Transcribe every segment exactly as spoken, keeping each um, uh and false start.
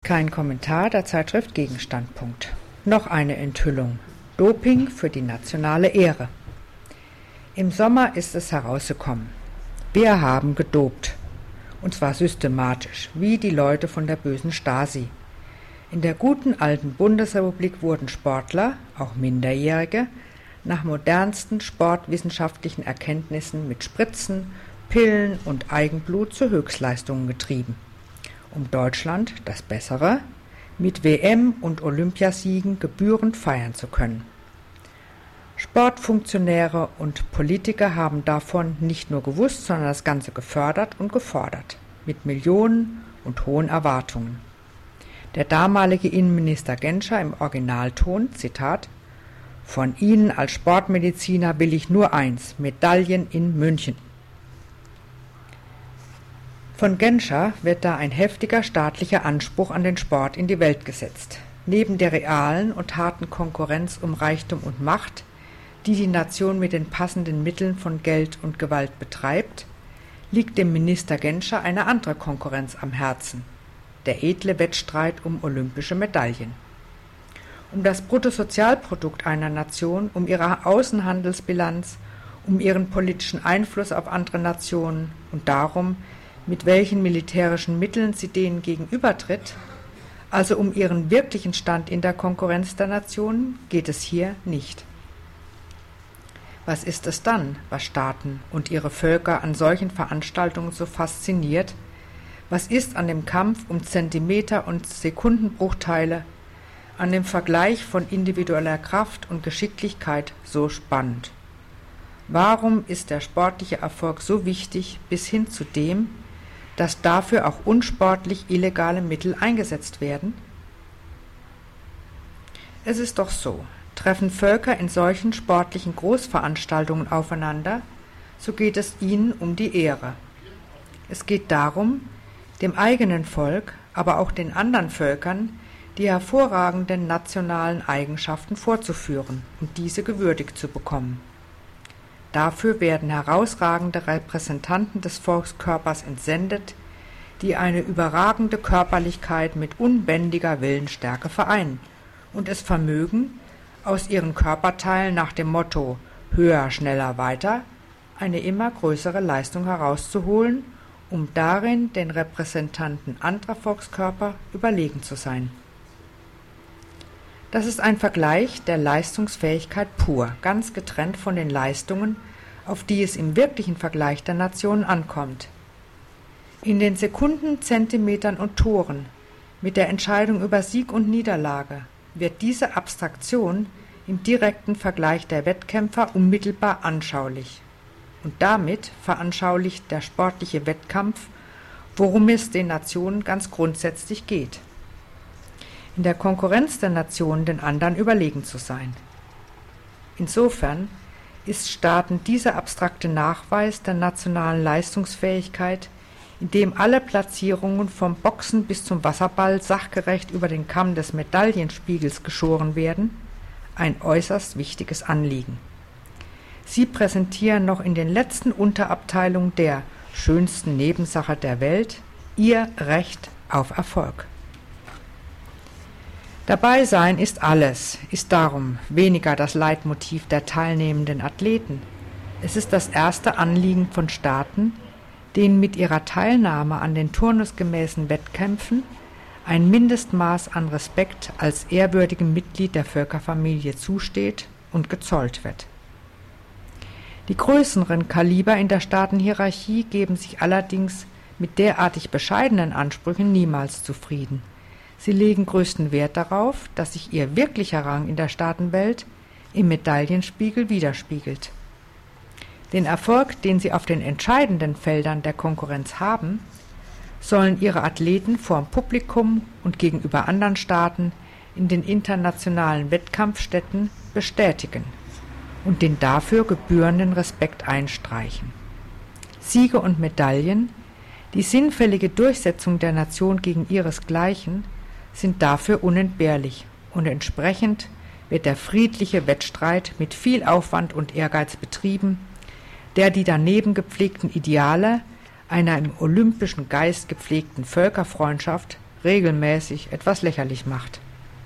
Kein Kommentar der Zeitschrift Gegenstandpunkt. Noch eine Enthüllung. Doping für die nationale Ehre. Im Sommer ist es herausgekommen. Wir haben gedopt. Und zwar systematisch, wie die Leute von der bösen Stasi. In der guten alten Bundesrepublik wurden Sportler, auch Minderjährige, nach modernsten sportwissenschaftlichen Erkenntnissen mit Spritzen, Pillen und Eigenblut zu Höchstleistungen getrieben, um Deutschland, das Bessere, mit W M- und Olympiasiegen gebührend feiern zu können. Sportfunktionäre und Politiker haben davon nicht nur gewusst, sondern das Ganze gefördert und gefordert, mit Millionen und hohen Erwartungen. Der damalige Innenminister Genscher im Originalton, Zitat, »Von Ihnen als Sportmediziner will ich nur eins, Medaillen in München.« Von Genscher wird da ein heftiger staatlicher Anspruch an den Sport in die Welt gesetzt. Neben der realen und harten Konkurrenz um Reichtum und Macht, die die Nation mit den passenden Mitteln von Geld und Gewalt betreibt, liegt dem Minister Genscher eine andere Konkurrenz am Herzen, der edle Wettstreit um olympische Medaillen. Um das Bruttosozialprodukt einer Nation, um ihre Außenhandelsbilanz, um ihren politischen Einfluss auf andere Nationen und darum, mit welchen militärischen Mitteln sie denen gegenübertritt, also um ihren wirklichen Stand in der Konkurrenz der Nationen, geht es hier nicht. Was ist es dann, was Staaten und ihre Völker an solchen Veranstaltungen so fasziniert? Was ist an dem Kampf um Zentimeter und Sekundenbruchteile, an dem Vergleich von individueller Kraft und Geschicklichkeit so spannend? Warum ist der sportliche Erfolg so wichtig bis hin zu dem, dass dafür auch unsportlich illegale Mittel eingesetzt werden? Es ist doch so, treffen Völker in solchen sportlichen Großveranstaltungen aufeinander, so geht es ihnen um die Ehre. Es geht darum, dem eigenen Volk, aber auch den anderen Völkern die hervorragenden nationalen Eigenschaften vorzuführen und diese gewürdigt zu bekommen. Dafür werden herausragende Repräsentanten des Volkskörpers entsendet, die eine überragende Körperlichkeit mit unbändiger Willensstärke vereinen und es vermögen, aus ihren Körperteilen nach dem Motto »höher, schneller, weiter« eine immer größere Leistung herauszuholen, um darin den Repräsentanten anderer Volkskörper überlegen zu sein. Das ist ein Vergleich der Leistungsfähigkeit pur, ganz getrennt von den Leistungen, auf die es im wirklichen Vergleich der Nationen ankommt. In den Sekunden, Zentimetern und Toren, mit der Entscheidung über Sieg und Niederlage, wird diese Abstraktion im direkten Vergleich der Wettkämpfer unmittelbar anschaulich. Und damit veranschaulicht der sportliche Wettkampf, worum es den Nationen ganz grundsätzlich geht. In der Konkurrenz der Nationen den anderen überlegen zu sein. Insofern ist Staaten dieser abstrakte Nachweis der nationalen Leistungsfähigkeit, in dem alle Platzierungen vom Boxen bis zum Wasserball sachgerecht über den Kamm des Medaillenspiegels geschoren werden, ein äußerst wichtiges Anliegen. Sie präsentieren noch in den letzten Unterabteilungen der schönsten Nebensache der Welt ihr Recht auf Erfolg. Dabei sein ist alles, ist darum weniger das Leitmotiv der teilnehmenden Athleten. Es ist das erste Anliegen von Staaten, denen mit ihrer Teilnahme an den turnusgemäßen Wettkämpfen ein Mindestmaß an Respekt als ehrwürdigem Mitglied der Völkerfamilie zusteht und gezollt wird. Die größeren Kaliber in der Staatenhierarchie geben sich allerdings mit derartig bescheidenen Ansprüchen niemals zufrieden. Sie legen größten Wert darauf, dass sich ihr wirklicher Rang in der Staatenwelt im Medaillenspiegel widerspiegelt. Den Erfolg, den sie auf den entscheidenden Feldern der Konkurrenz haben, sollen ihre Athleten vor dem Publikum und gegenüber anderen Staaten in den internationalen Wettkampfstätten bestätigen und den dafür gebührenden Respekt einstreichen. Siege und Medaillen, die sinnfällige Durchsetzung der Nation gegen ihresgleichen, sind dafür unentbehrlich und entsprechend wird der friedliche Wettstreit mit viel Aufwand und Ehrgeiz betrieben, der die daneben gepflegten Ideale einer im olympischen Geist gepflegten Völkerfreundschaft regelmäßig etwas lächerlich macht.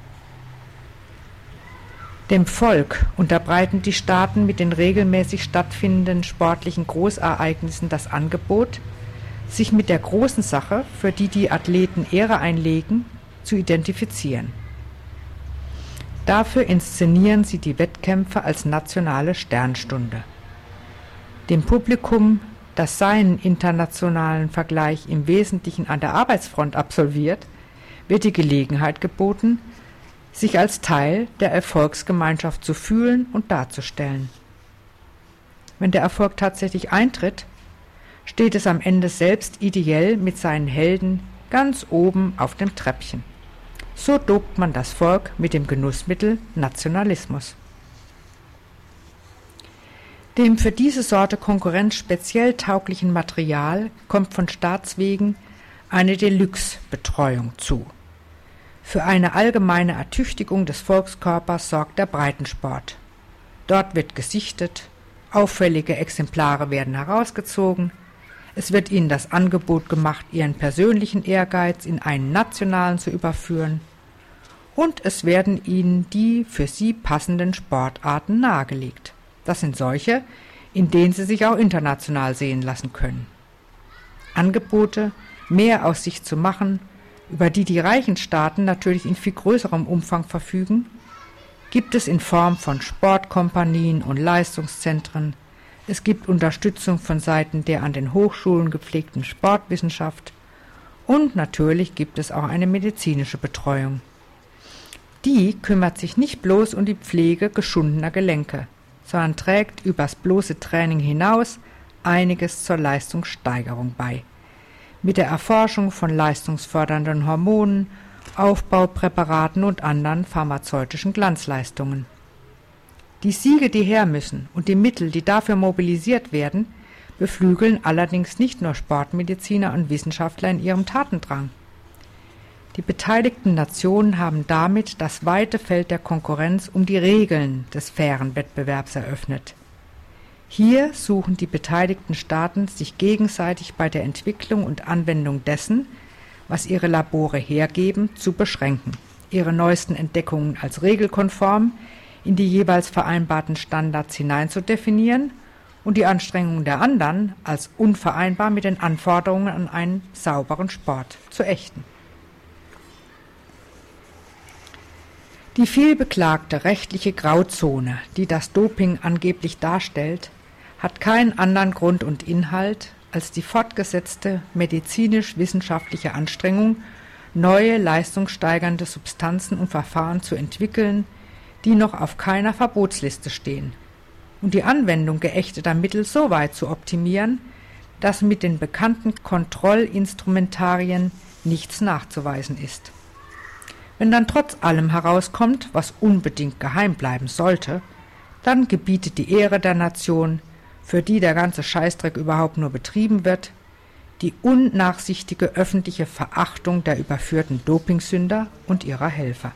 Dem Volk unterbreiten die Staaten mit den regelmäßig stattfindenden sportlichen Großereignissen das Angebot, sich mit der großen Sache, für die die Athleten Ehre einlegen, zu identifizieren. Dafür inszenieren sie die Wettkämpfe als nationale Sternstunde. Dem Publikum, das seinen internationalen Vergleich im Wesentlichen an der Arbeitsfront absolviert, wird die Gelegenheit geboten, sich als Teil der Erfolgsgemeinschaft zu fühlen und darzustellen. Wenn der Erfolg tatsächlich eintritt, steht es am Ende selbst ideell mit seinen Helden ganz oben auf dem Treppchen. So dopt man das Volk mit dem Genussmittel Nationalismus. Dem für diese Sorte Konkurrenz speziell tauglichen Material kommt von Staatswegen eine Deluxe-Betreuung zu. Für eine allgemeine Ertüchtigung des Volkskörpers sorgt der Breitensport. Dort wird gesichtet, auffällige Exemplare werden herausgezogen, es wird ihnen das Angebot gemacht, ihren persönlichen Ehrgeiz in einen nationalen zu überführen, und es werden ihnen die für sie passenden Sportarten nahegelegt. Das sind solche, in denen sie sich auch international sehen lassen können. Angebote, mehr aus sich zu machen, über die die reichen Staaten natürlich in viel größerem Umfang verfügen, gibt es in Form von Sportkompanien und Leistungszentren. Es gibt Unterstützung von Seiten der an den Hochschulen gepflegten Sportwissenschaft und natürlich gibt es auch eine medizinische Betreuung. Die kümmert sich nicht bloß um die Pflege geschundener Gelenke, sondern trägt übers bloße Training hinaus einiges zur Leistungssteigerung bei. Mit der Erforschung von leistungsfördernden Hormonen, Aufbaupräparaten und anderen pharmazeutischen Glanzleistungen. Die Siege, die her müssen, und die Mittel, die dafür mobilisiert werden, beflügeln allerdings nicht nur Sportmediziner und Wissenschaftler in ihrem Tatendrang. Die beteiligten Nationen haben damit das weite Feld der Konkurrenz um die Regeln des fairen Wettbewerbs eröffnet. Hier suchen die beteiligten Staaten sich gegenseitig bei der Entwicklung und Anwendung dessen, was ihre Labore hergeben, zu beschränken, ihre neuesten Entdeckungen als regelkonform in die jeweils vereinbarten Standards hineinzudefinieren und die Anstrengungen der anderen als unvereinbar mit den Anforderungen an einen sauberen Sport zu ächten. Die vielbeklagte rechtliche Grauzone, die das Doping angeblich darstellt, hat keinen anderen Grund und Inhalt als die fortgesetzte medizinisch-wissenschaftliche Anstrengung, neue leistungssteigernde Substanzen und Verfahren zu entwickeln, die noch auf keiner Verbotsliste stehen, und die Anwendung geächteter Mittel so weit zu optimieren, dass mit den bekannten Kontrollinstrumentarien nichts nachzuweisen ist. Wenn dann trotz allem herauskommt, was unbedingt geheim bleiben sollte, dann gebietet die Ehre der Nation, für die der ganze Scheißdreck überhaupt nur betrieben wird, die unnachsichtige öffentliche Verachtung der überführten Dopingsünder und ihrer Helfer.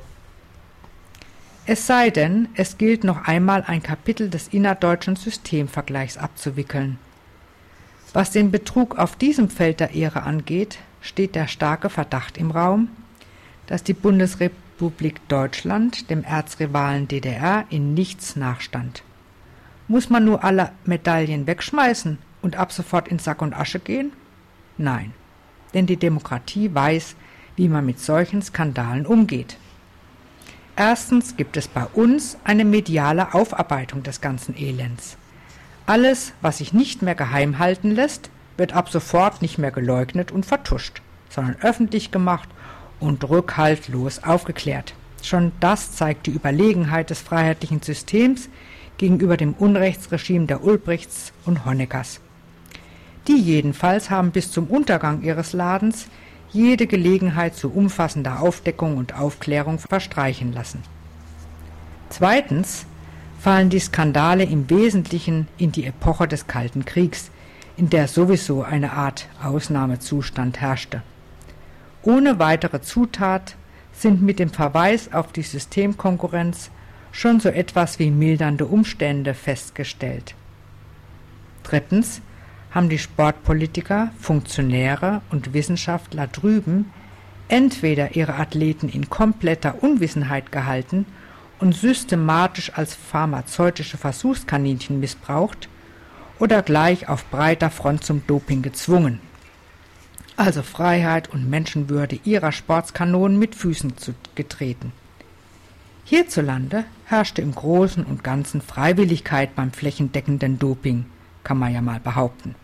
Es sei denn, es gilt noch einmal ein Kapitel des innerdeutschen Systemvergleichs abzuwickeln. Was den Betrug auf diesem Feld der Ehre angeht, steht der starke Verdacht im Raum, dass die Bundesrepublik Deutschland dem Erzrivalen D D R in nichts nachstand. Muss man nur alle Medaillen wegschmeißen und ab sofort in Sack und Asche gehen? Nein, denn die Demokratie weiß, wie man mit solchen Skandalen umgeht. Erstens gibt es bei uns eine mediale Aufarbeitung des ganzen Elends. Alles, was sich nicht mehr geheim halten lässt, wird ab sofort nicht mehr geleugnet und vertuscht, sondern öffentlich gemacht und rückhaltlos aufgeklärt. Schon das zeigt die Überlegenheit des freiheitlichen Systems gegenüber dem Unrechtsregime der Ulbrichts und Honeckers. Die jedenfalls haben bis zum Untergang ihres Ladens jede Gelegenheit zu umfassender Aufdeckung und Aufklärung verstreichen lassen. Zweitens fallen die Skandale im Wesentlichen in die Epoche des Kalten Kriegs, in der sowieso eine Art Ausnahmezustand herrschte. Ohne weitere Zutat sind mit dem Verweis auf die Systemkonkurrenz schon so etwas wie mildernde Umstände festgestellt. Drittens haben die Sportpolitiker, Funktionäre und Wissenschaftler drüben entweder ihre Athleten in kompletter Unwissenheit gehalten und systematisch als pharmazeutische Versuchskaninchen missbraucht oder gleich auf breiter Front zum Doping gezwungen, also Freiheit und Menschenwürde ihrer Sportskanonen mit Füßen getreten. Hierzulande herrschte im Großen und Ganzen Freiwilligkeit beim flächendeckenden Doping, kann man ja mal behaupten.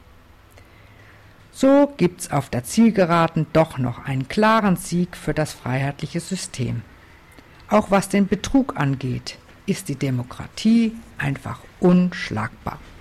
So gibt's auf der Zielgeraden doch noch einen klaren Sieg für das freiheitliche System. Auch was den Betrug angeht, ist die Demokratie einfach unschlagbar.